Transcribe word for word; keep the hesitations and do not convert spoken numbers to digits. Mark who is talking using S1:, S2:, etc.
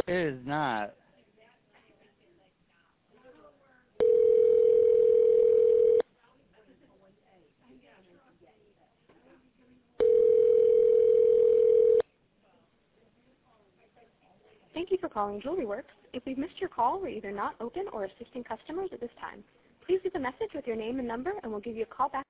S1: It is not.
S2: Thank you for calling Jewelry Works. If we've missed your call, we're either not open or assisting customers at this time. Please leave a message with your name and number, and we'll give you a call back.